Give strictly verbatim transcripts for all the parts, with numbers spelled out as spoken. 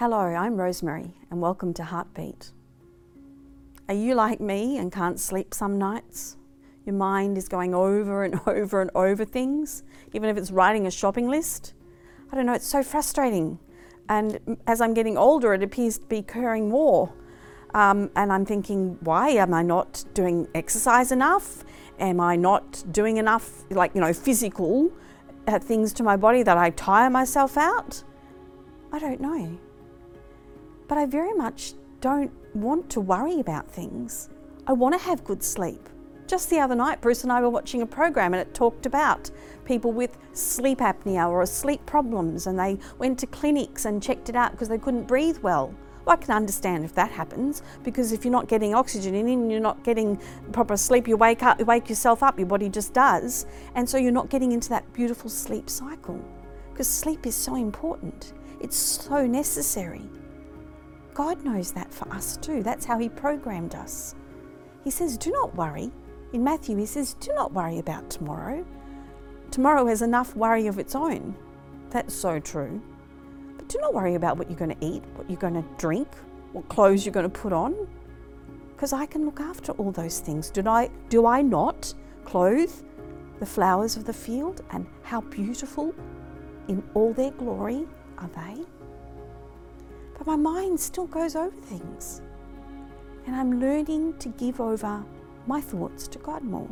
Hello, I'm Rosemary and welcome to Heartbeat. Are you like me and can't sleep some nights? Your mind is going over and over and over things, even if it's writing a shopping list. I don't know, it's so frustrating. And as I'm getting older, it appears to be occurring more. Um, and I'm thinking, why am I not doing exercise enough? Am I not doing enough, like, you know, physical uh, things to my body that I tire myself out? I don't know. But I very much don't want to worry about things. I want to have good sleep. Just the other night, Bruce and I were watching a program and it talked about people with sleep apnea or sleep problems, and they went to clinics and checked it out because they couldn't breathe well. Well, I can understand if that happens, because if you're not getting oxygen in and you're not getting proper sleep, you wake up, you wake yourself up, your body just does. And so you're not getting into that beautiful sleep cycle, because sleep is so important. It's so necessary. God knows that for us too. That's how He programmed us. He says, do not worry. In Matthew, He says, do not worry about tomorrow. Tomorrow has enough worry of its own. That's so true. But do not worry about what you're going to eat, what you're going to drink, what clothes you're going to put on, because I can look after all those things. Do I, do I not clothe the flowers of the field? And how beautiful in all their glory are they? But my mind still goes over things. And I'm learning to give over my thoughts to God more.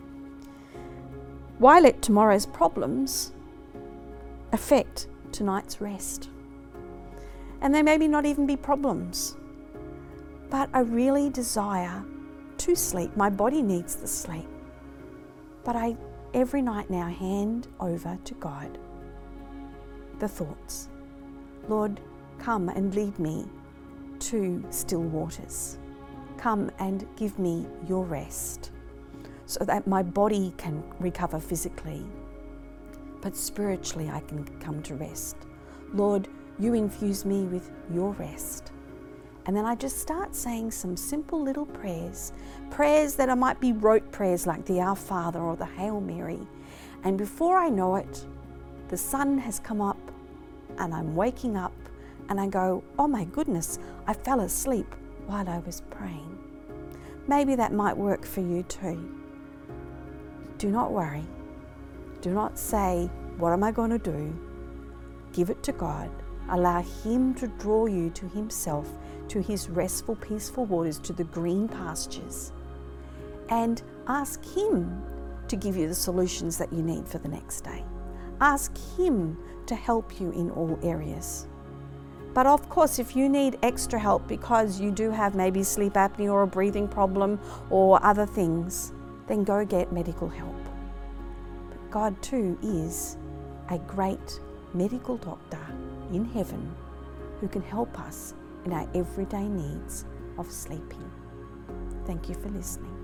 Why let tomorrow's problems affect tonight's rest? And they maybe not even be problems, but I really desire to sleep. My body needs the sleep. But I every night now hand over to God the thoughts. Lord, come and lead me to still waters. Come and give me your rest so that my body can recover physically, but spiritually I can come to rest. Lord, you infuse me with your rest. And then I just start saying some simple little prayers, prayers that I might be rote prayers like the Our Father or the Hail Mary. And before I know it, the sun has come up and I'm waking up and I go, oh my goodness, I fell asleep while I was praying. Maybe that might work for you too. Do not worry. Do not say, what am I going to do? Give it to God. Allow Him to draw you to Himself, to His restful, peaceful waters, to the green pastures. And ask Him to give you the solutions that you need for the next day. Ask Him to help you in all areas. But of course, if you need extra help because you do have maybe sleep apnea or a breathing problem or other things, then go get medical help. But God too is a great medical doctor in heaven who can help us in our everyday needs of sleeping. Thank you for listening.